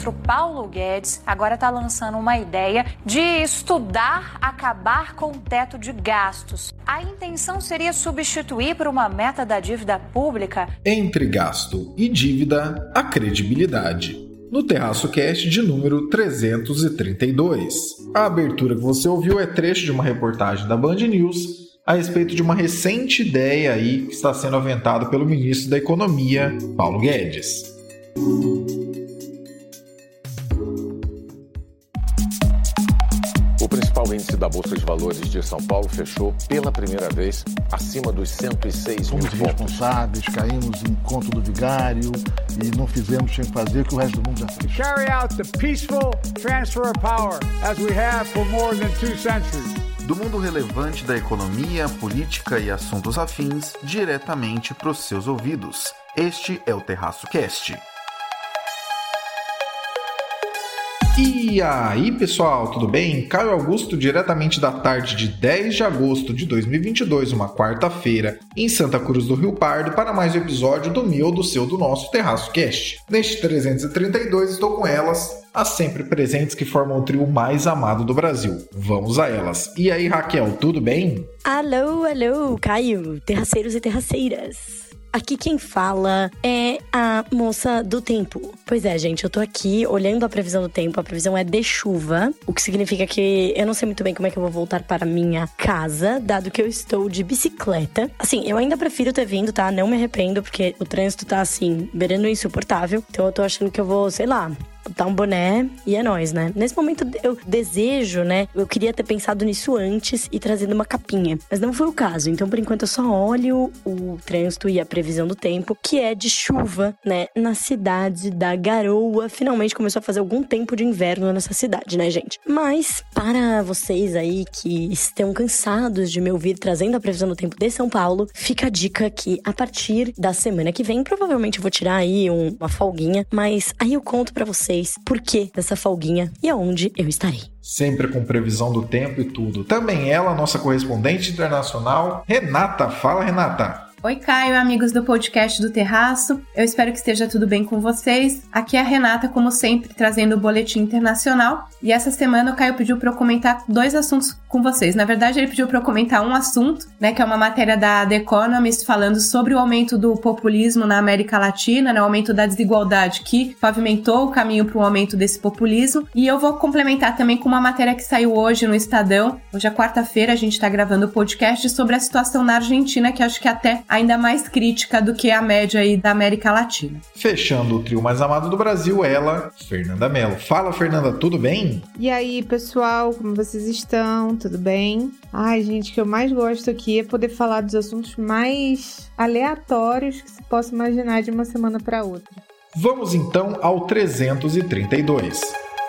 ministro Paulo Guedes agora está lançando uma ideia de estudar acabar com o teto de gastos. A intenção seria substituir por uma meta da dívida pública. Entre gasto e dívida, a credibilidade. No Terraço Cast de número 332. A abertura que você ouviu é trecho de uma reportagem da Band News a respeito de uma recente ideia aí que está sendo aventada pelo ministro da Economia, Paulo Guedes. O principal índice da Bolsa de Valores de São Paulo fechou pela primeira vez acima dos 106 mil pontos. Fomos responsáveis, caímos em conto do vigário e não fizemos sem fazer o que o resto do mundo já fez. Carry out the peaceful transfer of power as we have for more than 2 centuries. Do mundo relevante da economia, política e assuntos afins, diretamente para os seus ouvidos. Este é o Terraço Cast. E aí, pessoal, tudo bem? Caio Augusto, diretamente da tarde de 10 de agosto de 2022, uma quarta-feira, em Santa Cruz do Rio Pardo, para mais um episódio do meu, do seu, do nosso Terraço Cast. Neste 332, estou com elas, as sempre presentes que formam o trio mais amado do Brasil. Vamos a elas. E aí, Raquel, tudo bem? Alô, Caio, terraceiros e terraceiras. Aqui quem fala é a moça do tempo. Pois é, gente, eu tô aqui olhando a previsão do tempo. A previsão é de chuva, o que significa que eu não sei muito bem como é que eu vou voltar para minha casa, dado que eu estou de bicicleta. Assim, eu ainda prefiro ter vindo, tá? Não me arrependo, porque o trânsito tá, assim, beirando insuportável. Então eu tô achando que eu vou, sei lá, botar um boné e é nóis, né? Nesse momento eu desejo, né? Eu queria ter pensado nisso antes e trazido uma capinha. Mas não foi o caso. Então, por enquanto, eu só olho o trânsito e a previsão do tempo, que é de chuva, né? Na cidade da Garoa. Finalmente começou a fazer algum tempo de inverno nessa cidade, né, gente? Mas, para vocês aí que estão cansados de me ouvir trazendo a previsão do tempo de São Paulo, fica a dica que a partir da semana que vem, provavelmente eu vou tirar aí uma folguinha, mas aí eu conto pra vocês por que dessa folguinha e aonde eu estarei. Sempre com previsão do tempo e tudo. Também ela, nossa correspondente internacional, Renata. Fala, Renata. Oi, Caio, amigos do podcast do Terraço. Eu espero que esteja tudo bem com vocês. Aqui é a Renata, como sempre, trazendo o boletim internacional. E essa semana o Caio pediu para eu comentar 2 assuntos com vocês. Na verdade, ele pediu para eu comentar um assunto, né, que é uma matéria da The Economist falando sobre o aumento do populismo na América Latina, né, o aumento da desigualdade que pavimentou o caminho para o aumento desse populismo. E eu vou complementar também com uma matéria que saiu hoje no Estadão. Hoje é quarta-feira, a gente está gravando o podcast sobre a situação na Argentina, que acho que até ainda mais crítica do que a média aí da América Latina. Fechando o trio mais amado do Brasil, ela, Fernanda Mello. Fala, Fernanda, tudo bem? E aí, pessoal, como vocês estão? Tudo bem? Ai, gente, o que eu mais gosto aqui é poder falar dos assuntos mais aleatórios que se possa imaginar de uma semana para outra. Vamos então ao 332.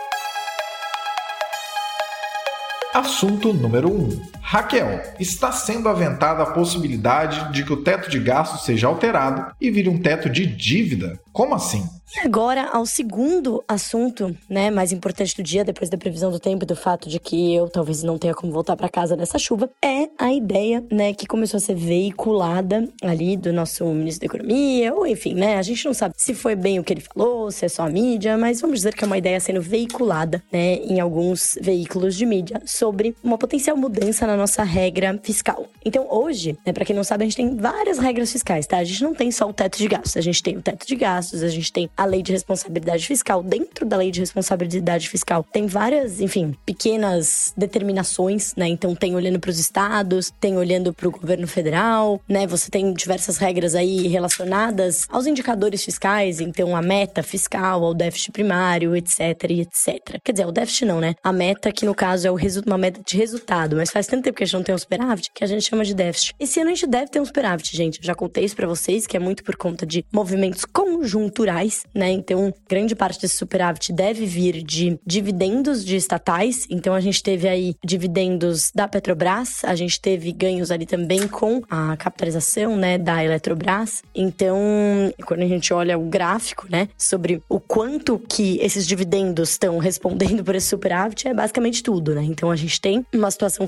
Assunto número 1. Raquel, está sendo aventada a possibilidade de que o teto de gastos seja alterado e vire um teto de dívida? Como assim? E agora, ao segundo assunto, né, mais importante do dia, depois da previsão do tempo e do fato de que eu talvez não tenha como voltar para casa nessa chuva, é a ideia, né, que começou a ser veiculada ali do nosso ministro da Economia, ou enfim, né, a gente não sabe se foi bem o que ele falou, se é só a mídia, mas vamos dizer que é uma ideia sendo veiculada, né, em alguns veículos de mídia sobre uma potencial mudança na nossa regra fiscal. Então, hoje, né, para quem não sabe, a gente tem várias regras fiscais, tá? A gente não tem só o teto de gastos, a gente tem o teto de gastos, a gente tem a lei de responsabilidade fiscal. Dentro da lei de responsabilidade fiscal tem várias, enfim, pequenas determinações, né? Então tem olhando para os estados, tem olhando para o governo federal, né? Você tem diversas regras aí relacionadas aos indicadores fiscais, então a meta fiscal, ao déficit primário, etc, e etc. Quer dizer, o déficit não, né? A meta que no caso é uma meta de resultado, mas faz tanto tempo que a gente não tem um superávit que a gente chama de déficit. Esse ano a gente deve ter um superávit, gente. Eu já contei isso pra vocês, que é muito por conta de movimentos conjunturais, né? Então, grande parte desse superávit deve vir de dividendos de estatais. Então, a gente teve aí dividendos da Petrobras, a gente teve ganhos ali também com a capitalização, né, da Eletrobras. Então, quando a gente olha o gráfico, né, sobre o quanto que esses dividendos estão respondendo por esse superávit, é basicamente tudo, né? Então, a gente tem uma situação fiscal da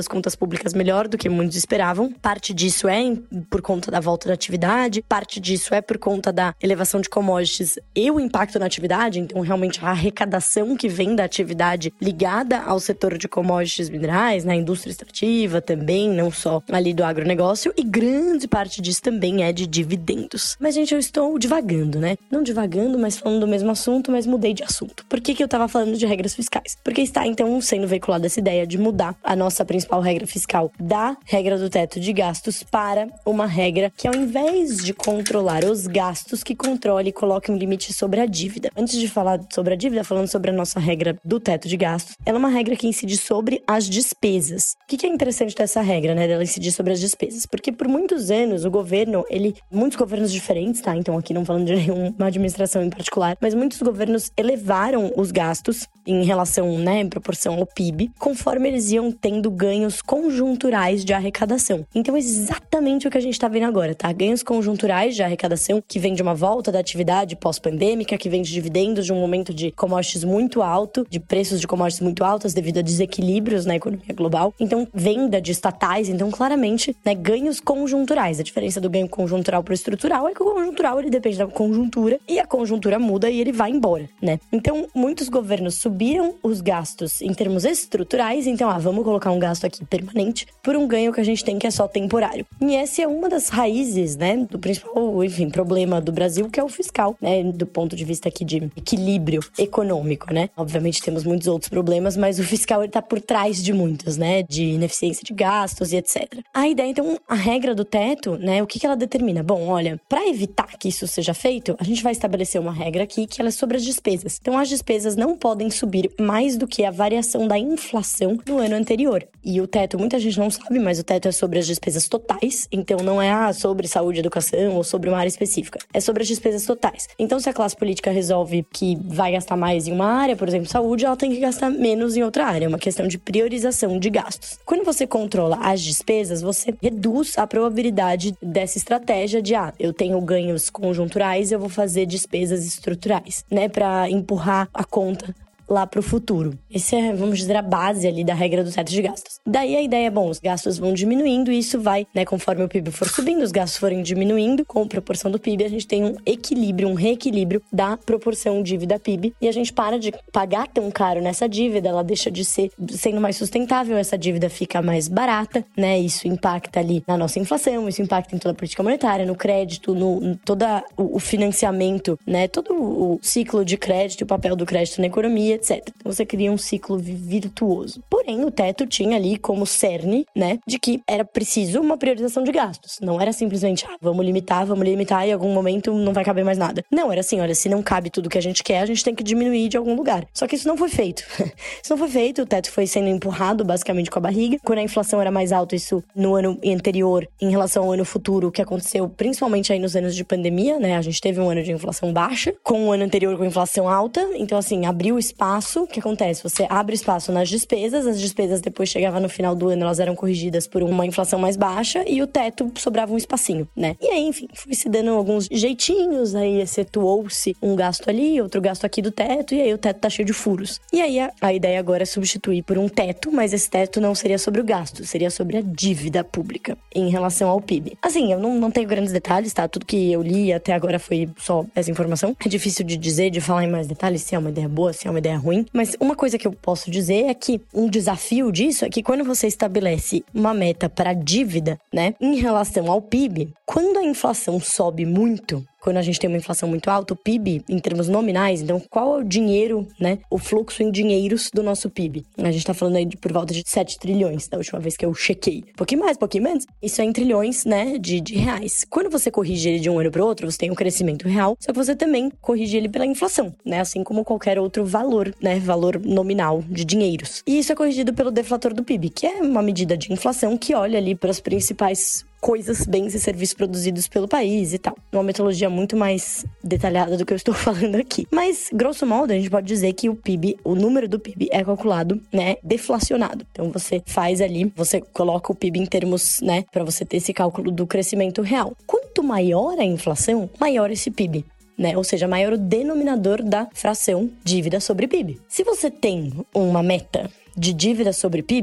das contas públicas melhor do que muitos esperavam. Parte disso é por conta da volta da atividade, parte disso é por conta da elevação de commodities e o impacto na atividade, então realmente a arrecadação que vem da atividade ligada ao setor de commodities minerais, na indústria extrativa também, não só ali do agronegócio, e grande parte disso também é de dividendos. Mas, gente, eu estou divagando, né? Não divagando, mas falando do mesmo assunto, mas mudei de assunto. Por que eu tava falando de regras fiscais? Porque está, então, sendo veiculada essa ideia de mudar a nossa principal regra fiscal da regra do teto de gastos para uma regra que, ao invés de controlar os gastos, que controle e coloque um limite sobre a dívida. Antes de falar sobre a dívida, falando sobre a nossa regra do teto de gastos, ela é uma regra que incide sobre as despesas. O que é interessante dessa regra, né, dela incidir sobre as despesas? Porque por muitos anos o governo, muitos governos diferentes, tá? Então aqui não falando de nenhuma administração em particular, mas muitos governos elevaram os gastos em relação, né, em proporção ao PIB, conforme eles iam tendo ganhos conjunturais de arrecadação. Então é exatamente o que a gente tá vendo agora, tá? Ganhos conjunturais de arrecadação que vem de uma volta da atividade pós-pandêmica, que vem de dividendos de um momento de commodities muito alto, de preços de commodities muito altos devido a desequilíbrios na economia global. Então, venda de estatais, então claramente, né, ganhos conjunturais. A diferença do ganho conjuntural para o estrutural é que o conjuntural ele depende da conjuntura e a conjuntura muda e ele vai embora, né? Então, muitos governos subiram os gastos em termos estruturais, então, vamos colocar um gasto aqui permanente por um ganho que a gente tem que é só temporário. E essa é uma das raízes, né, do principal, enfim, problema do Brasil, que é o fiscal, né, do ponto de vista aqui de equilíbrio econômico, né? Obviamente temos muitos outros problemas, mas o fiscal ele tá por trás de muitos, né, de ineficiência de gastos e etc. A ideia, então, a regra do teto, né, o que ela determina? Bom, olha, para evitar que isso seja feito, a gente vai estabelecer uma regra aqui que ela é sobre as despesas. Então, as despesas não podem subir mais do que a variação da inflação no ano anterior. E o teto, muita gente não sabe, mas o teto é sobre as despesas totais, então não é sobre saúde e educação ou sobre uma área específica. É sobre as despesas totais. Então, se a classe política resolve que vai gastar mais em uma área, por exemplo, saúde, ela tem que gastar menos em outra área. É uma questão de priorização de gastos. Quando você controla as despesas, você reduz a probabilidade dessa estratégia de, eu tenho ganhos conjunturais, eu vou fazer despesas estruturais, né, para empurrar a conta lá pro futuro. Essa é, vamos dizer, a base ali da regra do teto de gastos. Daí a ideia é, os gastos vão diminuindo e isso vai, né, conforme o PIB for subindo, os gastos forem diminuindo, com proporção do PIB, a gente tem um equilíbrio, um reequilíbrio da proporção dívida-PIB e a gente para de pagar tão caro nessa dívida, ela deixa de ser sendo mais sustentável, essa dívida fica mais barata, né, isso impacta ali na nossa inflação, isso impacta em toda a política monetária, no crédito, no todo o financiamento, né, todo o ciclo de crédito, o papel do crédito na economia, etc. Então você cria um ciclo virtuoso. Porém, o teto tinha ali como cerne, né, de que era preciso uma priorização de gastos. Não era simplesmente, vamos limitar e em algum momento não vai caber mais nada. Não, era assim, olha, se não cabe tudo que a gente quer, a gente tem que diminuir de algum lugar. Só que isso não foi feito. Isso não foi feito, o teto foi sendo empurrado basicamente com a barriga. Quando a inflação era mais alta, isso no ano anterior, em relação ao ano futuro, o que aconteceu principalmente aí nos anos de pandemia, né, a gente teve um ano de inflação baixa, com o ano anterior com inflação alta, então assim, abriu espaço. O que acontece? Você abre espaço nas despesas, as despesas depois chegavam no final do ano, elas eram corrigidas por uma inflação mais baixa e o teto sobrava um espacinho, né? E aí, enfim, foi se dando alguns jeitinhos, aí excetuou-se um gasto ali, outro gasto aqui do teto, e aí o teto tá cheio de furos. E aí a ideia agora é substituir por um teto, mas esse teto não seria sobre o gasto, seria sobre a dívida pública em relação ao PIB. Assim, eu não tenho grandes detalhes, tá? Tudo que eu li até agora foi só essa informação. É difícil de dizer, de falar em mais detalhes, se é uma ideia boa, se é uma ideia ruim, mas uma coisa que eu posso dizer é que um desafio disso é que quando você estabelece uma meta para dívida, né, em relação ao PIB, quando a inflação sobe muito, quando a gente tem uma inflação muito alta, o PIB, em termos nominais, então qual é o dinheiro, né, o fluxo em dinheiros do nosso PIB? A gente tá falando aí de por volta de 7 trilhões, da última vez que eu chequei. Pouquinho mais, pouquinho menos. Isso é em trilhões, né, de reais. Quando você corrige ele de um ano para o outro, você tem um crescimento real, só que você também corrige ele pela inflação, né, assim como qualquer outro valor, né, valor nominal de dinheiros. E isso é corrigido pelo deflator do PIB, que é uma medida de inflação que olha ali para as principais coisas, bens e serviços produzidos pelo país e tal. Uma metodologia muito mais detalhada do que eu estou falando aqui. Mas, grosso modo, a gente pode dizer que o PIB, o número do PIB é calculado, né, deflacionado. Então, você faz ali, você coloca o PIB em termos, né, para você ter esse cálculo do crescimento real. Quanto maior a inflação, maior esse PIB. Né? Ou seja, maior o denominador da fração dívida sobre PIB. Se você tem uma meta de dívida sobre PIB,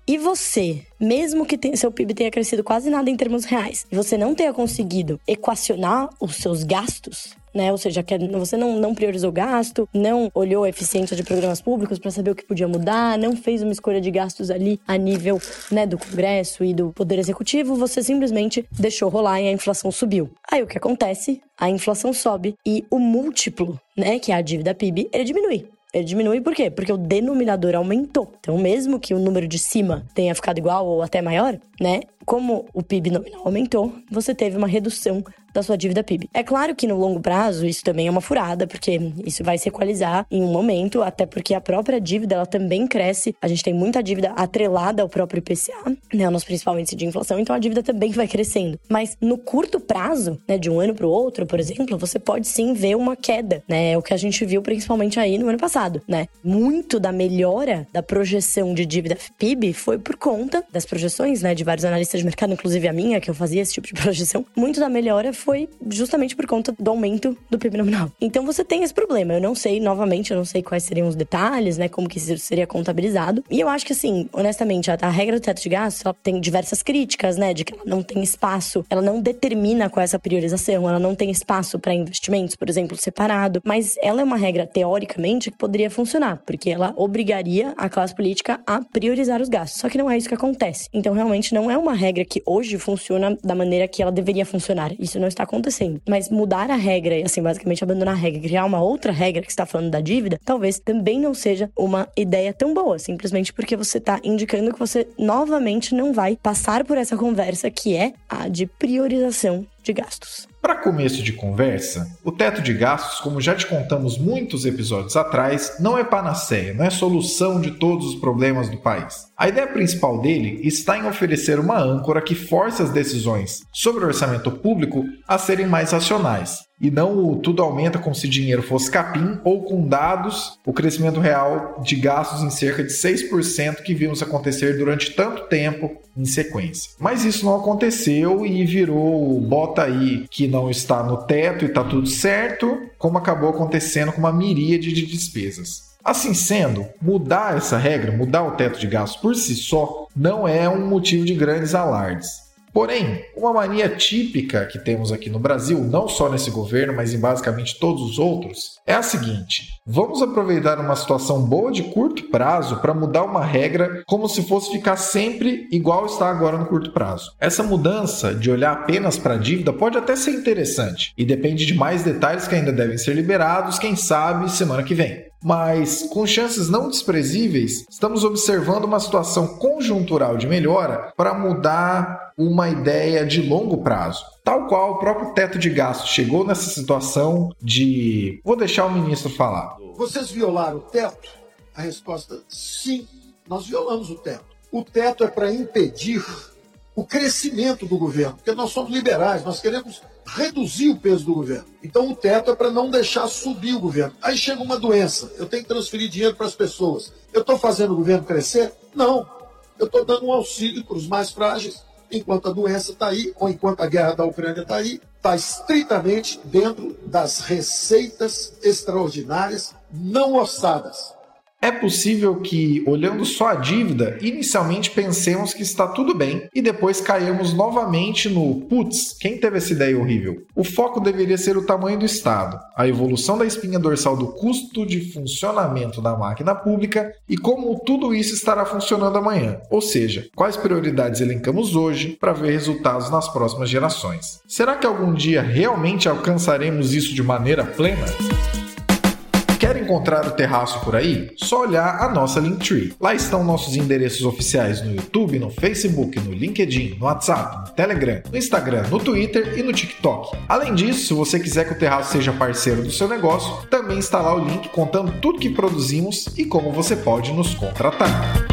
e você, mesmo que seu PIB tenha crescido quase nada em termos reais, e você não tenha conseguido equacionar os seus gastos, né? Ou seja, você não priorizou gasto, não olhou a eficiência de programas públicos para saber o que podia mudar, não fez uma escolha de gastos ali a nível, né, do Congresso e do Poder Executivo, você simplesmente deixou rolar e a inflação subiu. Aí o que acontece? A inflação sobe e o múltiplo, né, que é a dívida PIB, ele diminui. Ele diminui por quê? Porque o denominador aumentou. Então, mesmo que o número de cima tenha ficado igual ou até maior, né? Como o PIB nominal aumentou, você teve uma redução da sua dívida PIB. É claro que no longo prazo isso também é uma furada, porque isso vai se equalizar em um momento, até porque a própria dívida, ela também cresce. A gente tem muita dívida atrelada ao próprio IPCA, né? O nosso principal índice de inflação, então a dívida também vai crescendo. Mas no curto prazo, né, de um ano para o outro, por exemplo, você pode sim ver uma queda, né? É o que a gente viu principalmente aí no ano passado, né? Muito da melhora da projeção de dívida PIB foi por conta das projeções, né, de vários analistas de mercado, inclusive a minha, que eu fazia esse tipo de projeção. Muito da melhora foi justamente por conta do aumento do PIB nominal. Então você tem esse problema. Eu não sei, novamente, eu não sei quais seriam os detalhes, né, como que isso seria contabilizado. E eu acho que, assim, honestamente, a regra do teto de gastos, ela tem diversas críticas, né, de que ela não tem espaço, ela não determina qual é essa priorização, ela não tem espaço para investimentos, por exemplo, separado. Mas ela é uma regra, teoricamente, que poderia funcionar, porque ela obrigaria a classe política a priorizar os gastos. Só que não é isso que acontece. Então, realmente, não é uma regra que hoje funciona da maneira que ela deveria funcionar. Isso não está acontecendo. Mas mudar a regra e, assim, basicamente abandonar a regra e criar uma outra regra que está falando da dívida, talvez também não seja uma ideia tão boa, simplesmente porque você está indicando que você novamente não vai passar por essa conversa que é a de priorização de gastos. Para começo de conversa, o teto de gastos, como já te contamos muitos episódios atrás, não é panaceia, não é solução de todos os problemas do país. A ideia principal dele está em oferecer uma âncora que force as decisões sobre o orçamento público a serem mais racionais. E não o tudo aumenta como se dinheiro fosse capim, ou com dados, o crescimento real de gastos em cerca de 6% que vimos acontecer durante tanto tempo em sequência. Mas isso não aconteceu e virou bota aí que não está no teto e está tudo certo, como acabou acontecendo com uma miríade de despesas. Assim sendo, mudar essa regra, mudar o teto de gastos por si só, não é um motivo de grandes alardes. Porém, uma mania típica que temos aqui no Brasil, não só nesse governo, mas em basicamente todos os outros, é a seguinte: vamos aproveitar uma situação boa de curto prazo para mudar uma regra como se fosse ficar sempre igual está agora no curto prazo. Essa mudança de olhar apenas para a dívida pode até ser interessante e depende de mais detalhes que ainda devem ser liberados, quem sabe semana que vem. Mas, com chances não desprezíveis, estamos observando uma situação conjuntural de melhora para mudar uma ideia de longo prazo. Tal qual o próprio teto de gastos chegou nessa situação de... Vou deixar o ministro falar. Vocês violaram o teto? A resposta, sim, nós violamos o teto. O teto é para impedir o crescimento do governo, porque nós somos liberais, nós queremos reduzir o peso do governo. Então o teto é para não deixar subir o governo. Aí chega uma doença, eu tenho que transferir dinheiro para as pessoas. Eu estou fazendo o governo crescer? Não. Eu estou dando um auxílio para os mais frágeis, enquanto a doença está aí, ou enquanto a guerra da Ucrânia está aí, está estritamente dentro das receitas extraordinárias não orçadas. É possível que, olhando só a dívida, inicialmente pensemos que está tudo bem e depois caímos novamente no putz, quem teve essa ideia horrível? O foco deveria ser o tamanho do Estado, a evolução da espinha dorsal do custo de funcionamento da máquina pública e como tudo isso estará funcionando amanhã, ou seja, quais prioridades elencamos hoje para ver resultados nas próximas gerações. Será que algum dia realmente alcançaremos isso de maneira plena? Quer encontrar o Terraço por aí? Só olhar a nossa Linktree. Lá estão nossos endereços oficiais no YouTube, no Facebook, no LinkedIn, no WhatsApp, no Telegram, no Instagram, no Twitter e no TikTok. Além disso, se você quiser que o Terraço seja parceiro do seu negócio, também está lá o link contando tudo que produzimos e como você pode nos contratar.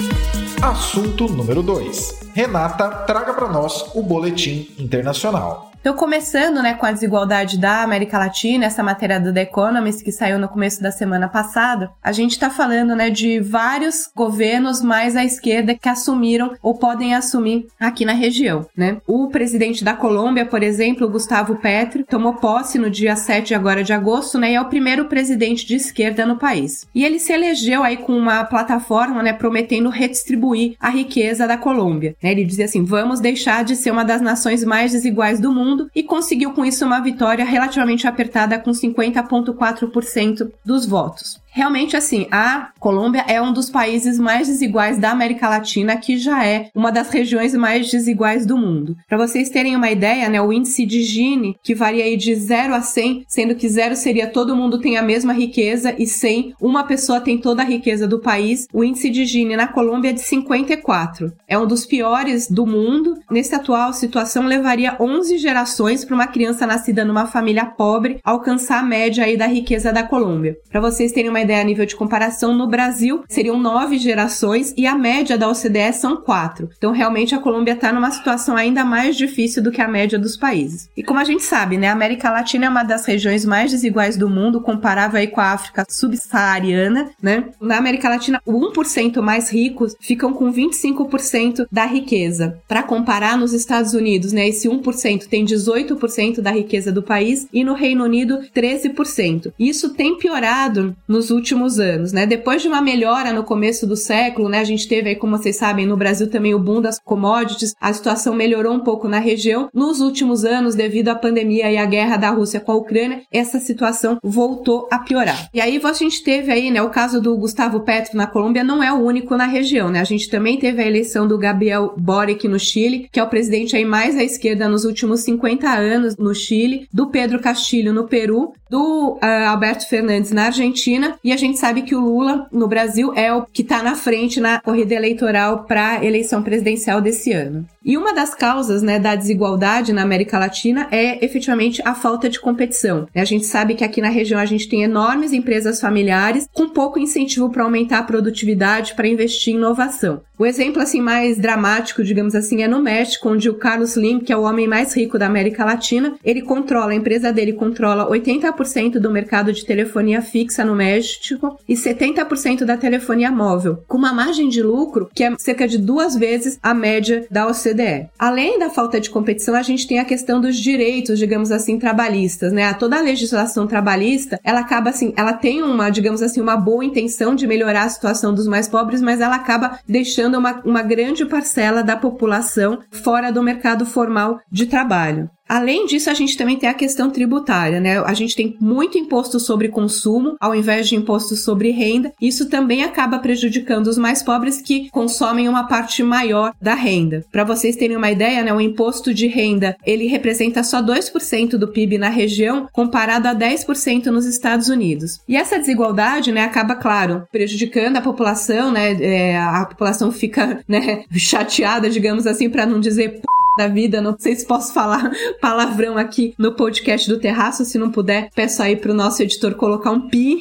Assunto número 2. Renata, traga para nós o Boletim Internacional. Então, começando, né, com a desigualdade da América Latina, essa matéria do The Economist que saiu no começo da semana passada, a gente está falando, né, de vários governos mais à esquerda que assumiram ou podem assumir aqui na região, né? O presidente da Colômbia, por exemplo, Gustavo Petro, tomou posse no dia 7 agora de agosto, né, e é o primeiro presidente de esquerda no país. E ele se elegeu aí com uma plataforma, né, prometendo redistribuir a riqueza da Colômbia, né? Ele dizia assim, vamos deixar de ser uma das nações mais desiguais do mundo, e conseguiu com isso uma vitória relativamente apertada com 50,4% dos votos. Realmente, assim, a Colômbia é um dos países mais desiguais da América Latina, que já é uma das regiões mais desiguais do mundo. Para vocês terem uma ideia, né, o índice de Gini, que varia aí de 0 a 100, sendo que 0 seria todo mundo tem a mesma riqueza e 100, uma pessoa tem toda a riqueza do país, o índice de Gini na Colômbia é de 54. É um dos piores do mundo. Nessa atual situação, levaria 11 gerações para uma criança nascida numa família pobre alcançar a média aí da riqueza da Colômbia. Para vocês terem uma ideia a nível de comparação, no Brasil seriam 9 gerações e a média da OCDE são 4. Então, realmente, a Colômbia está numa situação ainda mais difícil do que a média dos países. E como a gente sabe, né, a América Latina é uma das regiões mais desiguais do mundo, comparável aí com a África subsaariana, né? Na América Latina, o 1% mais ricos ficam com 25% da riqueza. Para comparar, nos Estados Unidos, né, esse 1% tem 18% da riqueza do país e no Reino Unido, 13%. Isso tem piorado nos últimos anos, né? Depois de uma melhora no começo do século, né? A gente teve aí, como vocês sabem, no Brasil também o boom das commodities, a situação melhorou um pouco na região. Nos últimos anos, devido à pandemia e à guerra da Rússia com a Ucrânia, essa situação voltou a piorar. E aí a gente teve aí, né, o caso do Gustavo Petro na Colômbia não é o único na região, né? A gente também teve a eleição do Gabriel Boric no Chile, que é o presidente aí mais à esquerda nos últimos 50 anos no Chile, do Pedro Castillo no Peru, do Alberto Fernandes na Argentina, e a gente sabe que o Lula no Brasil é o que está na frente na corrida eleitoral para a eleição presidencial desse ano. E uma das causas, né, da desigualdade na América Latina é efetivamente a falta de competição. A gente sabe que aqui na região a gente tem enormes empresas familiares com pouco incentivo para aumentar a produtividade, para investir em inovação. O exemplo assim mais dramático, digamos assim, é no México, onde o Carlos Slim, que é o homem mais rico da América Latina, a empresa dele controla 80% do mercado de telefonia fixa no México e 70% da telefonia móvel, com uma margem de lucro que é cerca de 2 vezes a média da OCDE. Além da falta de competição, a gente tem a questão dos direitos, digamos assim, trabalhistas, né? Toda a legislação trabalhista, ela acaba assim, ela tem uma, digamos assim, uma boa intenção de melhorar a situação dos mais pobres, mas ela acaba deixando uma grande parcela da população fora do mercado formal de trabalho. Além disso, a gente também tem a questão tributária, né? A gente tem muito imposto sobre consumo, ao invés de imposto sobre renda. Isso também acaba prejudicando os mais pobres que consomem uma parte maior da renda. Para vocês terem uma ideia, né? O imposto de renda, ele representa só 2% do PIB na região, comparado a 10% nos Estados Unidos. E essa desigualdade, né, acaba, claro, prejudicando a população, né? A população fica, né, chateada, digamos assim, para não dizer da vida, não sei se posso falar palavrão aqui no podcast do Terraço, se não puder, peço aí pro nosso editor colocar um pi.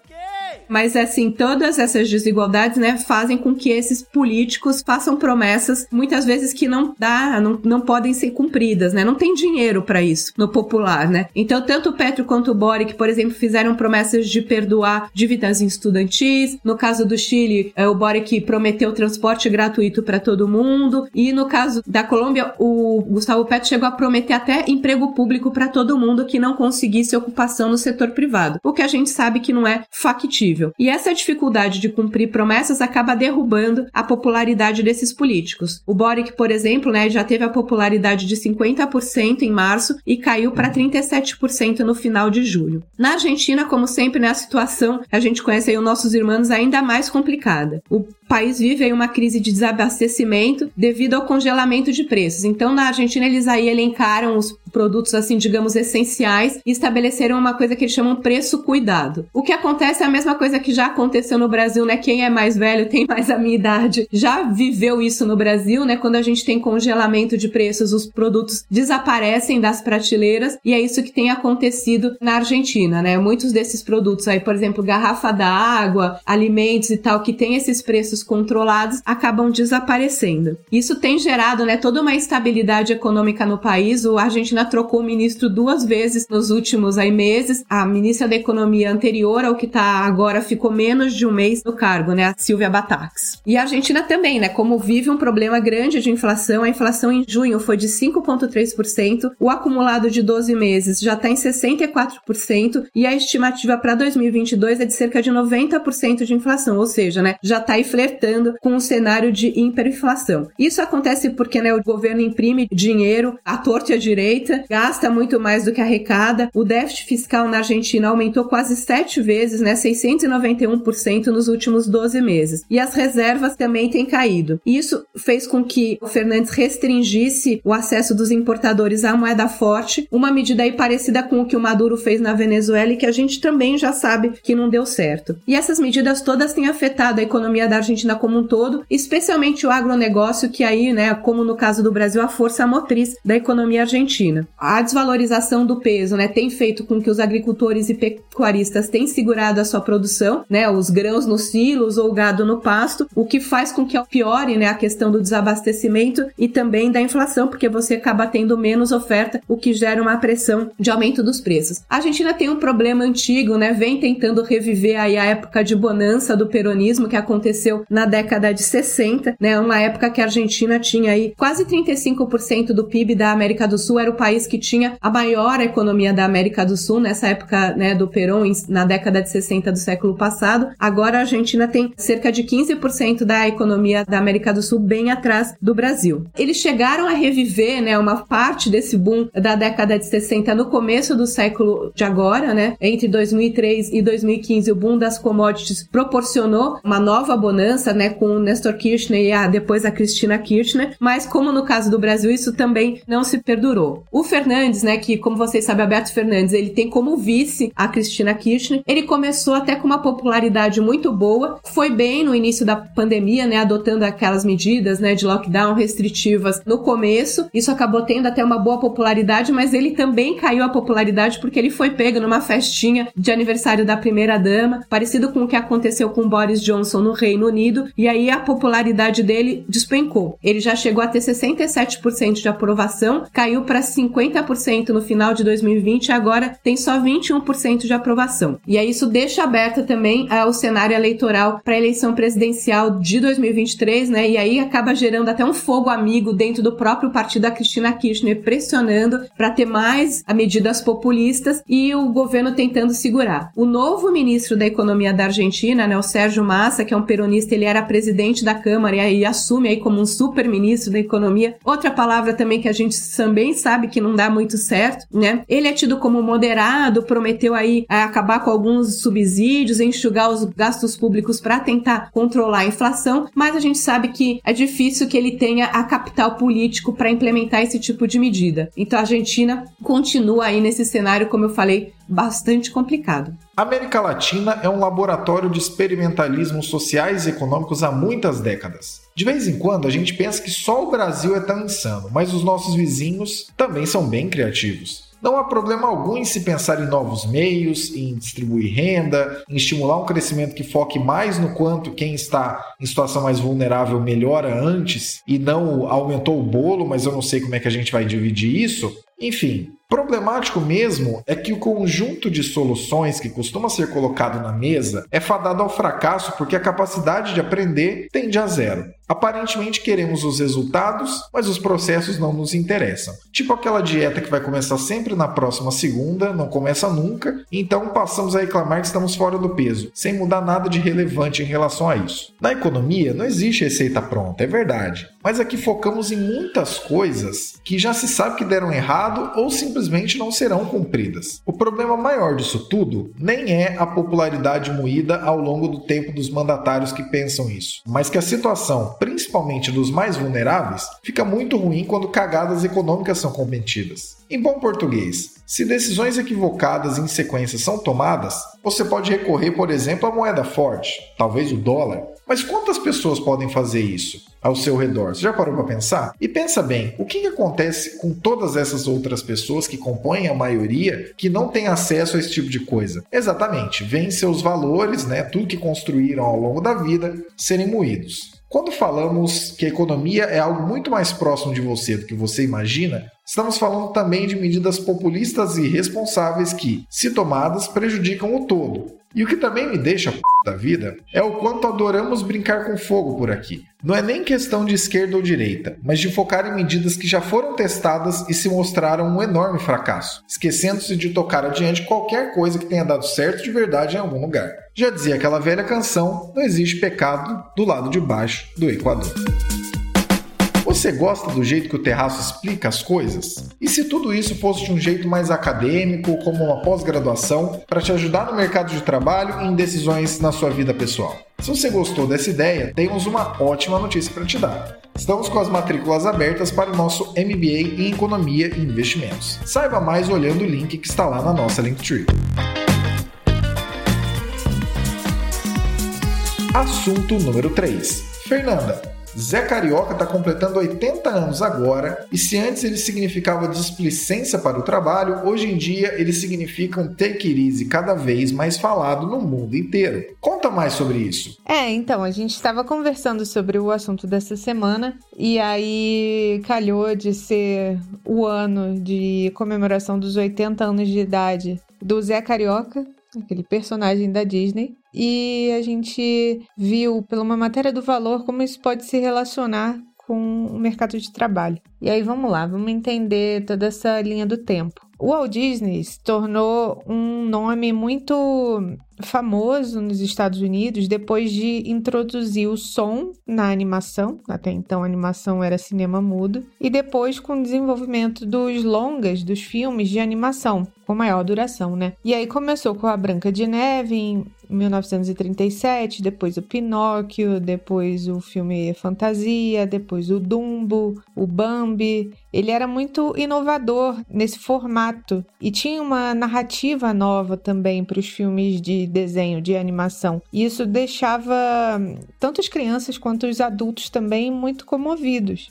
Mas, assim, todas essas desigualdades, né, fazem com que esses políticos façam promessas, muitas vezes que não podem ser cumpridas, né? Não tem dinheiro para isso no popular, né? Então, tanto o Petro quanto o Boric, por exemplo, fizeram promessas de perdoar dívidas estudantis. No caso do Chile, o Boric prometeu transporte gratuito para todo mundo. E no caso da Colômbia, o Gustavo Petro chegou a prometer até emprego público para todo mundo que não conseguisse ocupação no setor privado. O que a gente sabe que não é factível. E essa dificuldade de cumprir promessas acaba derrubando a popularidade desses políticos. O Boric, por exemplo, né, já teve a popularidade de 50% em março e caiu para 37% no final de julho. Na Argentina, como sempre, né, a situação, a gente conhece aí os nossos irmãos, ainda mais complicada. O país vive aí uma crise de desabastecimento devido ao congelamento de preços. Então, na Argentina, eles aí elencaram os produtos, assim, digamos, essenciais e estabeleceram uma coisa que eles chamam preço cuidado. O que acontece é a mesma coisa coisa que já aconteceu no Brasil, né? Quem é mais velho, tem mais a minha idade, já viveu isso no Brasil, né? Quando a gente tem congelamento de preços, os produtos desaparecem das prateleiras e é isso que tem acontecido na Argentina, né? Muitos desses produtos aí, por exemplo, garrafa d'água, alimentos e tal, que tem esses preços controlados, acabam desaparecendo. Isso tem gerado, né, toda uma instabilidade econômica no país. A Argentina trocou o ministro 2 vezes nos últimos meses. A ministra da Economia anterior ao que está agora ficou menos de um mês no cargo, né, a Silvia Batax. E a Argentina também, né, como vive um problema grande de inflação, a inflação em junho foi de 5,3%, o acumulado de 12 meses já está em 64% e a estimativa para 2022 é de cerca de 90% de inflação, ou seja, né, já está aí flertando com um cenário de hiperinflação. Isso acontece porque, né, o governo imprime dinheiro à torta e à direita, gasta muito mais do que arrecada, o déficit fiscal na Argentina aumentou quase 7 vezes, né, 691% nos últimos 12 meses. E as reservas também têm caído. Isso fez com que o Fernandes restringisse o acesso dos importadores à moeda forte, uma medida aí parecida com o que o Maduro fez na Venezuela e que a gente também já sabe que não deu certo. E essas medidas todas têm afetado a economia da Argentina como um todo, especialmente o agronegócio, que aí, né, como no caso do Brasil, a força motriz da economia argentina. A desvalorização do peso, né, tem feito com que os agricultores e pecuaristas tenham segurado a sua produção, né, os grãos nos silos ou o gado no pasto, o que faz com que piore, né, a questão do desabastecimento e também da inflação, porque você acaba tendo menos oferta, o que gera uma pressão de aumento dos preços. A Argentina tem um problema antigo, né, vem tentando reviver aí a época de bonança do peronismo que aconteceu na década de 60, né, uma época que a Argentina tinha aí quase 35% do PIB da América do Sul, era o país que tinha a maior economia da América do Sul nessa época, né, do Perón, na década de 60 do século passado. Agora a Argentina tem cerca de 15% da economia da América do Sul, bem atrás do Brasil. Eles chegaram a reviver, né, uma parte desse boom da década de 60 no começo do século de agora, né, entre 2003 e 2015, o boom das commodities proporcionou uma nova bonança, né, com o Néstor Kirchner e depois a Cristina Kirchner, mas como no caso do Brasil, isso também não se perdurou. O Fernandes, né, que como vocês sabem, Alberto Fernandes, ele tem como vice a Cristina Kirchner, ele começou até com uma popularidade muito boa, foi bem no início da pandemia, né, adotando aquelas medidas, né, de lockdown restritivas no começo, isso acabou tendo até uma boa popularidade, mas ele também caiu a popularidade porque ele foi pego numa festinha de aniversário da primeira-dama, parecido com o que aconteceu com Boris Johnson no Reino Unido, e aí a popularidade dele despencou. Ele já chegou a ter 67% de aprovação, caiu para 50% no final de 2020 e agora tem só 21% de aprovação. E aí isso deixa aberto também o cenário eleitoral para a eleição presidencial de 2023, né? E aí acaba gerando até um fogo amigo dentro do próprio partido da Cristina Kirchner, pressionando para ter mais medidas populistas e o governo tentando segurar. O novo ministro da Economia da Argentina, né, o Sérgio Massa, que é um peronista, ele era presidente da Câmara e aí assume aí como um super ministro da Economia. Outra palavra também que a gente também sabe que não dá muito certo, né? Ele é tido como moderado, prometeu aí acabar com alguns subsídios, enxugar os gastos públicos para tentar controlar a inflação, mas a gente sabe que é difícil que ele tenha a capital político para implementar esse tipo de medida. Então a Argentina continua aí nesse cenário, como eu falei, bastante complicado. A América Latina é um laboratório de experimentalismos sociais e econômicos há muitas décadas. De vez em quando a gente pensa que só o Brasil é tão insano, mas os nossos vizinhos também são bem criativos. Não há problema algum em se pensar em novos meios, em distribuir renda, em estimular um crescimento que foque mais no quanto quem está em situação mais vulnerável melhora antes e não aumentou o bolo, mas eu não sei como é que a gente vai dividir isso. Enfim, problemático mesmo é que o conjunto de soluções que costuma ser colocado na mesa é fadado ao fracasso porque a capacidade de aprender tende a zero. Aparentemente queremos os resultados, mas os processos não nos interessam. Tipo aquela dieta que vai começar sempre na próxima segunda, não começa nunca, então passamos a reclamar que estamos fora do peso, sem mudar nada de relevante em relação a isso. Na economia não existe receita pronta, é verdade, mas aqui focamos em muitas coisas que já se sabe que deram errado ou simplesmente não serão cumpridas. O problema maior disso tudo nem é a popularidade moída ao longo do tempo dos mandatários que pensam isso, mas que a situação principalmente dos mais vulneráveis, fica muito ruim quando cagadas econômicas são cometidas. Em bom português, se decisões equivocadas em sequência são tomadas, você pode recorrer, por exemplo, à moeda forte, talvez o dólar. Mas quantas pessoas podem fazer isso ao seu redor? Você já parou para pensar? E pensa bem, o que acontece com todas essas outras pessoas que compõem a maioria que não têm acesso a esse tipo de coisa? Exatamente, vêm seus valores, tudo que construíram ao longo da vida, serem moídos. Quando falamos que a economia é algo muito mais próximo de você do que você imagina, estamos falando também de medidas populistas e irresponsáveis que, se tomadas, prejudicam o todo. E o que também me deixa p*** da vida é o quanto adoramos brincar com fogo por aqui. Não é nem questão de esquerda ou direita, mas de focar em medidas que já foram testadas e se mostraram um enorme fracasso, esquecendo-se de tocar adiante qualquer coisa que tenha dado certo de verdade em algum lugar. Já dizia aquela velha canção, não existe pecado do lado de baixo do Equador. Você gosta do jeito que o Terraço explica as coisas? E se tudo isso fosse de um jeito mais acadêmico, como uma pós-graduação, para te ajudar no mercado de trabalho e em decisões na sua vida pessoal? Se você gostou dessa ideia, temos uma ótima notícia para te dar. Estamos com as matrículas abertas para o nosso MBA em Economia e Investimentos. Saiba mais olhando o link que está lá na nossa Linktree. Assunto número 3. Fernanda. Zé Carioca está completando 80 anos agora, e se antes ele significava displicência para o trabalho, hoje em dia ele significa um take it easy cada vez mais falado no mundo inteiro. Conta mais sobre isso. Então, a gente estava conversando sobre o assunto dessa semana, e aí calhou de ser o ano de comemoração dos 80 anos de idade do Zé Carioca, aquele personagem da Disney. E a gente viu, pela uma matéria do Valor, como isso pode se relacionar com o mercado de trabalho. E aí vamos lá, vamos entender toda essa linha do tempo. O Walt Disney se tornou um nome muito famoso nos Estados Unidos depois de introduzir o som na animação. Até então a animação era cinema mudo. E depois com o desenvolvimento dos longas, dos filmes de animação, com maior duração, E aí começou com a Branca de Neve em 1937, depois o Pinóquio, depois o filme Fantasia, depois o Dumbo, o Bambi. Ele era muito inovador nesse formato e tinha uma narrativa nova também para os filmes de desenho, de animação. E isso deixava tanto as crianças quanto os adultos também muito comovidos.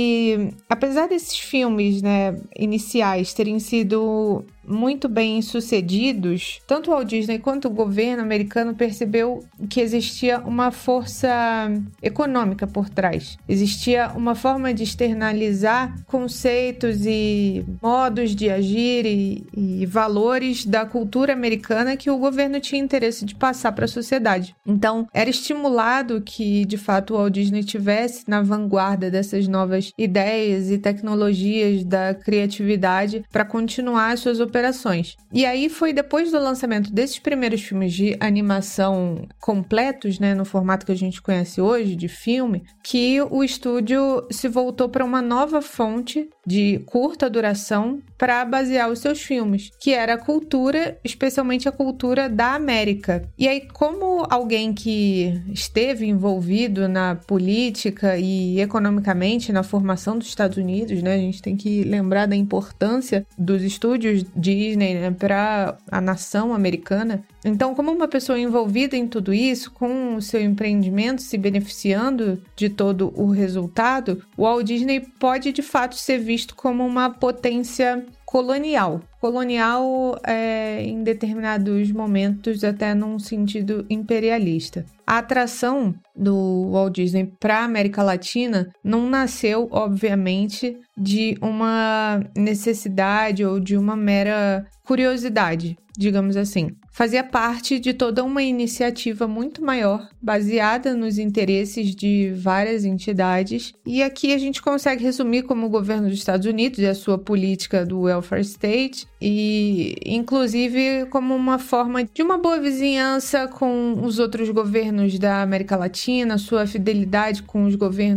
E apesar desses filmes, iniciais terem sido muito bem sucedidos, tanto o Walt Disney quanto o governo americano percebeu que existia uma força econômica por trás. Existia uma forma de externalizar conceitos e modos de agir e valores da cultura americana que o governo tinha interesse de passar para a sociedade. Então, era estimulado que, de fato, o Walt Disney estivesse na vanguarda dessas novas ideias e tecnologias da criatividade para continuar as suas operações. E aí foi depois do lançamento desses primeiros filmes de animação completos, no formato que a gente conhece hoje, de filme, que o estúdio se voltou para uma nova fonte de curta duração para basear os seus filmes, que era a cultura, especialmente a cultura da América. E aí, como alguém que esteve envolvido na política e economicamente na formação dos Estados Unidos, a gente tem que lembrar da importância dos estúdios Disney para a nação americana. Então, como uma pessoa envolvida em tudo isso, com o seu empreendimento se beneficiando de todo o resultado, o Walt Disney pode de fato ser visto como uma potência colonial. Colonial em determinados momentos até num sentido imperialista. A atração do Walt Disney para a América Latina não nasceu, obviamente, de uma necessidade ou de uma mera curiosidade, digamos assim. Fazia parte de toda uma iniciativa muito maior, baseada nos interesses de várias entidades. E aqui a gente consegue resumir como o governo dos Estados Unidos e a sua política do welfare state, e inclusive como uma forma de uma boa vizinhança com os outros governos da América Latina, sua fidelidade com os governos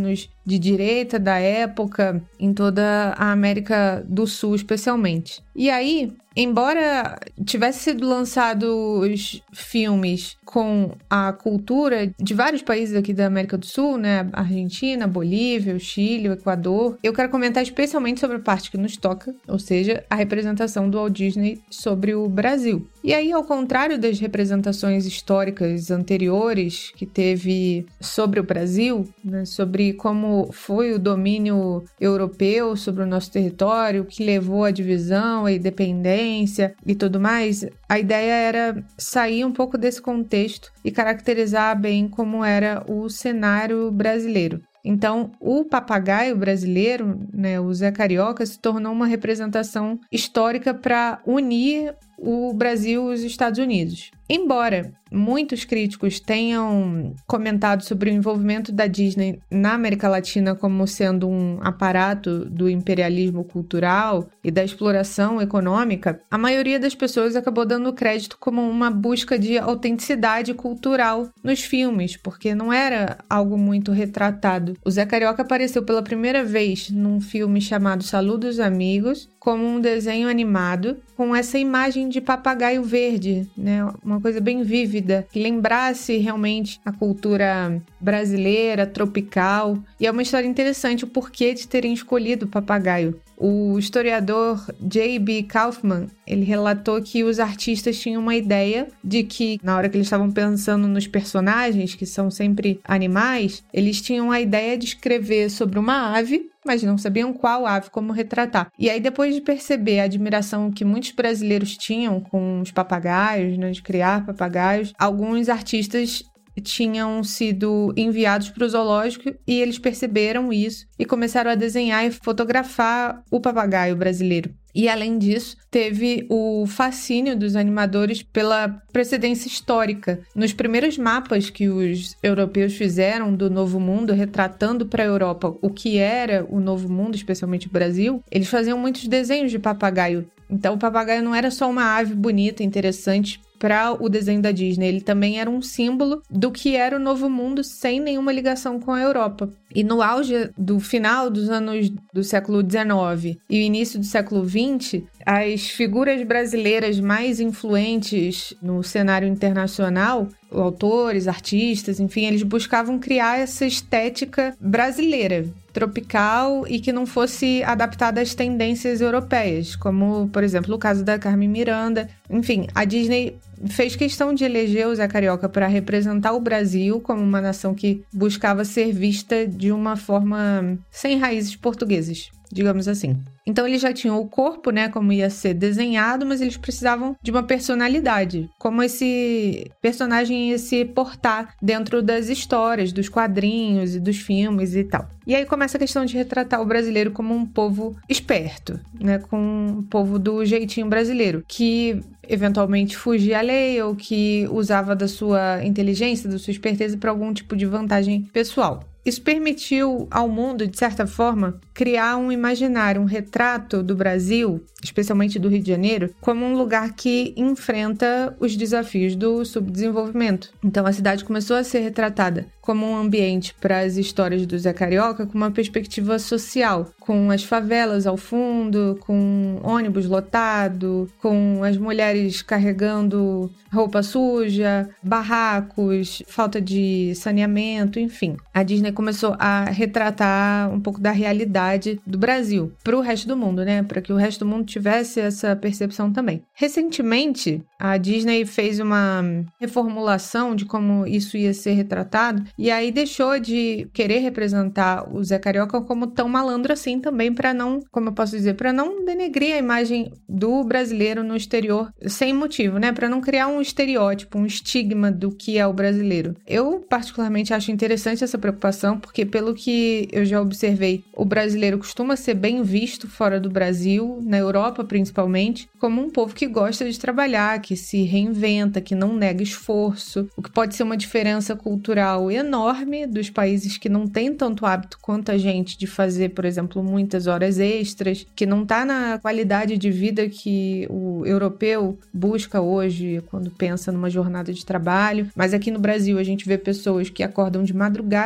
de direita da época em toda a América do Sul, especialmente. E aí, embora tivesse sido lançados filmes com a cultura de vários países aqui da América do Sul, né? Argentina, Bolívia, o Chile, o Equador, eu quero comentar especialmente sobre a parte que nos toca, ou seja, a representação do Walt Disney sobre o Brasil. E aí, ao contrário das representações históricas anteriores que teve sobre o Brasil, né, sobre como foi o domínio europeu sobre o nosso território, que levou à divisão, à independência e tudo mais, a ideia era sair um pouco desse contexto e caracterizar bem como era o cenário brasileiro. Então, o papagaio brasileiro, né, o Zé Carioca, se tornou uma representação histórica para unir o Brasil e os Estados Unidos. Embora muitos críticos tenham comentado sobre o envolvimento da Disney na América Latina como sendo um aparato do imperialismo cultural e da exploração econômica, a maioria das pessoas acabou dando crédito como uma busca de autenticidade cultural nos filmes, porque não era algo muito retratado. O Zé Carioca apareceu pela primeira vez num filme chamado Saludos Amigos, como um desenho animado com essa imagem de papagaio verde, né? Uma coisa bem vívida, que lembrasse realmente a cultura brasileira, tropical. E é uma história interessante o porquê de terem escolhido o papagaio. O historiador J.B. Kaufman, ele relatou que os artistas tinham uma ideia de que, na hora que eles estavam pensando nos personagens, que são sempre animais, eles tinham a ideia de escrever sobre uma ave, mas não sabiam qual ave como retratar. E aí, depois de perceber a admiração que muitos brasileiros tinham com os papagaios, né, de criar papagaios, alguns artistas tinham sido enviados para o zoológico e eles perceberam isso e começaram a desenhar e fotografar o papagaio brasileiro. E, além disso, teve o fascínio dos animadores pela precedência histórica. Nos primeiros mapas que os europeus fizeram do Novo Mundo, retratando para a Europa o que era o Novo Mundo, especialmente o Brasil, eles faziam muitos desenhos de papagaio. Então, o papagaio não era só uma ave bonita, interessante para o desenho da Disney, ele também era um símbolo do que era o Novo Mundo sem nenhuma ligação com a Europa. E no auge do final dos anos do século XIX e o início do século XX, as figuras brasileiras mais influentes no cenário internacional, autores, artistas, enfim, eles buscavam criar essa estética brasileira, tropical e que não fosse adaptada às tendências europeias, como, por exemplo, o caso da Carmen Miranda. Enfim, a Disney fez questão de eleger o Zé Carioca para representar o Brasil como uma nação que buscava ser vista de uma forma sem raízes portuguesas, digamos assim. Então eles já tinham o corpo, né, como ia ser desenhado, mas eles precisavam de uma personalidade, como esse personagem ia se portar dentro das histórias, dos quadrinhos e dos filmes e tal. E aí começa a questão de retratar o brasileiro como um povo esperto, né, com um povo do jeitinho brasileiro, que eventualmente fugia à lei ou que usava da sua inteligência, da sua esperteza para algum tipo de vantagem pessoal. Isso permitiu ao mundo, de certa forma, criar um imaginário, um retrato do Brasil, especialmente do Rio de Janeiro, como um lugar que enfrenta os desafios do subdesenvolvimento. Então a cidade começou a ser retratada como um ambiente para as histórias do Zé Carioca com uma perspectiva social, com as favelas ao fundo, com ônibus lotado, com as mulheres carregando roupa suja, barracos, falta de saneamento, enfim. A Disney começou a retratar um pouco da realidade do Brasil para o resto do mundo, né? Para que o resto do mundo tivesse essa percepção também. Recentemente, a Disney fez uma reformulação de como isso ia ser retratado e aí deixou de querer representar o Zé Carioca como tão malandro assim também, para não, como eu posso dizer, para não denegrir a imagem do brasileiro no exterior sem motivo, né? Para não criar um estereótipo, um estigma do que é o brasileiro. Eu particularmente acho interessante essa preocupação, porque pelo que eu já observei, o brasileiro costuma ser bem visto fora do Brasil, na Europa principalmente, como um povo que gosta de trabalhar, que se reinventa, que não nega esforço, o que pode ser uma diferença cultural enorme dos países que não têm tanto hábito quanto a gente de fazer, por exemplo, muitas horas extras, que não está na qualidade de vida que o europeu busca hoje quando pensa numa jornada de trabalho. Mas aqui no Brasil a gente vê pessoas que acordam de madrugada para pegar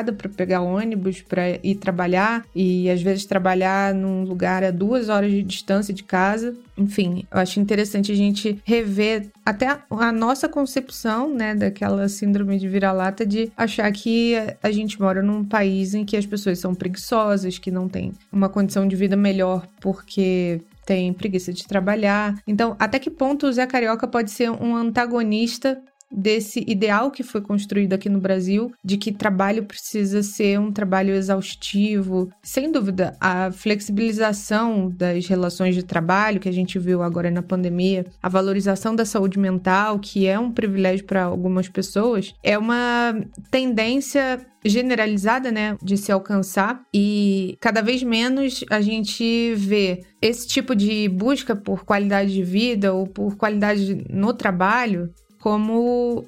pegar ônibus para ir trabalhar e às vezes trabalhar num lugar a 2 horas de distância de casa. Enfim, eu acho interessante a gente rever até a nossa concepção, né, daquela síndrome de vira-lata de achar que a gente mora num país em que as pessoas são preguiçosas, que não tem uma condição de vida melhor porque tem preguiça de trabalhar. Então, até que ponto o Zé Carioca pode ser um antagonista desse ideal que foi construído aqui no Brasil, de que trabalho precisa ser um trabalho exaustivo? Sem dúvida, a flexibilização das relações de trabalho que a gente viu agora na pandemia, a valorização da saúde mental, que é um privilégio para algumas pessoas, é uma tendência generalizada, né, de se alcançar, e cada vez menos a gente vê esse tipo de busca por qualidade de vida ou por qualidade no trabalho como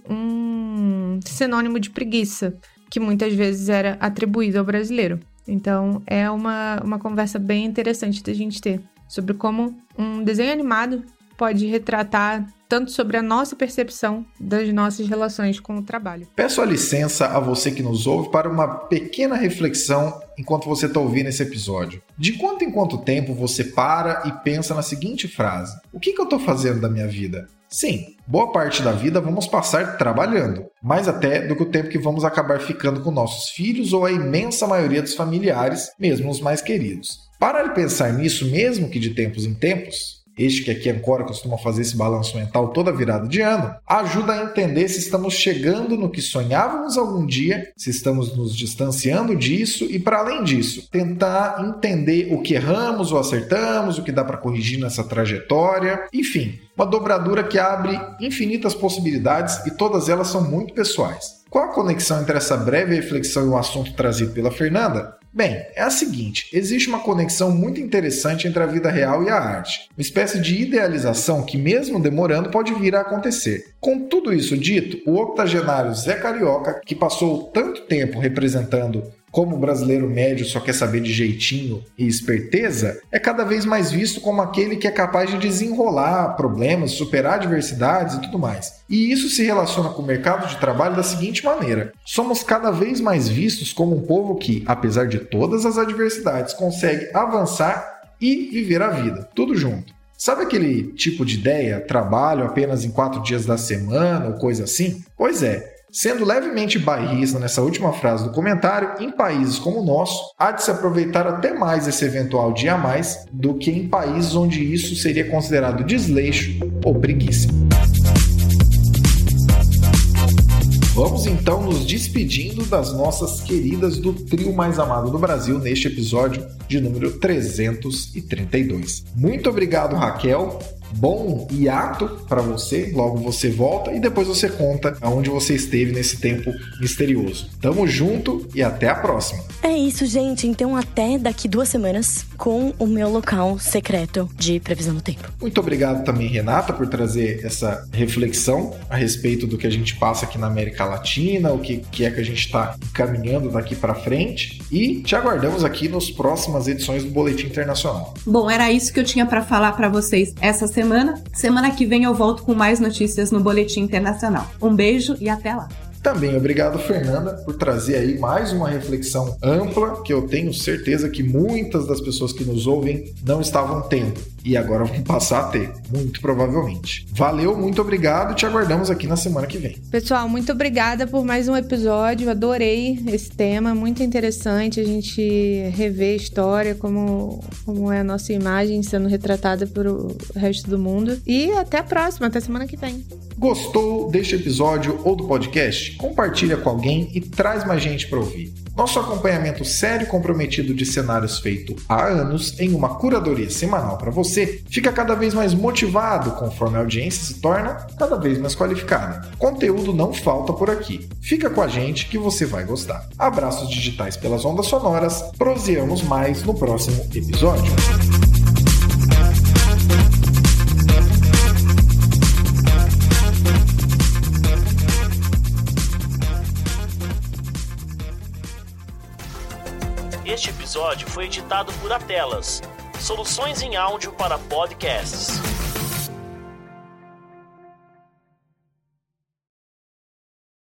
um sinônimo de preguiça, que muitas vezes era atribuído ao brasileiro. Então, é uma conversa bem interessante da gente ter sobre como um desenho animado pode retratar tanto sobre a nossa percepção das nossas relações com o trabalho. Peço a licença a você que nos ouve para uma pequena reflexão enquanto você está ouvindo esse episódio. De quanto em quanto tempo você para e pensa na seguinte frase: o que eu estou fazendo da minha vida? Sim, boa parte da vida vamos passar trabalhando, mais até do que o tempo que vamos acabar ficando com nossos filhos ou a imensa maioria dos familiares, mesmo os mais queridos. Parar de pensar nisso, mesmo que de tempos em tempos, este que aqui em Ancora costuma fazer esse balanço mental toda virada de ano, ajuda a entender se estamos chegando no que sonhávamos algum dia, se estamos nos distanciando disso e, para além disso, tentar entender o que erramos ou acertamos, o que dá para corrigir nessa trajetória, enfim, uma dobradura que abre infinitas possibilidades e todas elas são muito pessoais. Qual a conexão entre essa breve reflexão e o assunto trazido pela Fernanda? Bem, é a seguinte: existe uma conexão muito interessante entre a vida real e a arte, uma espécie de idealização que, mesmo demorando, pode vir a acontecer. Com tudo isso dito, o octogenário Zé Carioca, que passou tanto tempo representando como o brasileiro médio só quer saber de jeitinho e esperteza, é cada vez mais visto como aquele que é capaz de desenrolar problemas, superar adversidades e tudo mais. E isso se relaciona com o mercado de trabalho da seguinte maneira: somos cada vez mais vistos como um povo que, apesar de todas as adversidades, consegue avançar e viver a vida, tudo junto. Sabe aquele tipo de ideia, trabalho apenas em 4 dias da semana ou coisa assim? Pois é. Sendo levemente bairrista nessa última frase do comentário, em países como o nosso, há de se aproveitar até mais esse eventual dia a mais do que em países onde isso seria considerado desleixo ou preguiça. Vamos então nos despedindo das nossas queridas do trio mais amado do Brasil neste episódio de número 332. Muito obrigado, Raquel. Bom hiato para você, logo você volta e depois você conta aonde você esteve nesse tempo misterioso. Tamo junto e até a próxima. É isso, gente. Então até daqui 2 semanas com o meu local secreto de previsão do tempo. Muito obrigado também, Renata, por trazer essa reflexão a respeito do que a gente passa aqui na América Latina, o que é que a gente está caminhando daqui para frente, e te aguardamos aqui nas próximas edições do Boletim Internacional. Bom, era isso que eu tinha para falar para vocês essa semana. Semana que vem eu volto com mais notícias no Boletim Internacional. Um beijo e até lá. Também obrigado, Fernanda, por trazer aí mais uma reflexão ampla que eu tenho certeza que muitas das pessoas que nos ouvem não estavam tendo e agora vão passar a ter, muito provavelmente. Valeu, muito obrigado e te aguardamos aqui na semana que vem. Pessoal, muito obrigada por mais um episódio, adorei esse tema, muito interessante a gente rever a história, como é a nossa imagem sendo retratada pelo resto do mundo, e até a próxima, até semana que vem. Gostou deste episódio ou do podcast? Compartilha com alguém e traz mais gente para ouvir. Nosso acompanhamento sério e comprometido de cenários feito há anos em uma curadoria semanal para você fica cada vez mais motivado conforme a audiência se torna cada vez mais qualificada. Conteúdo não falta por aqui. Fica com a gente que você vai gostar. Abraços digitais pelas ondas sonoras. Proseamos mais no próximo episódio. Este episódio foi editado por Atelas, soluções em áudio para podcasts.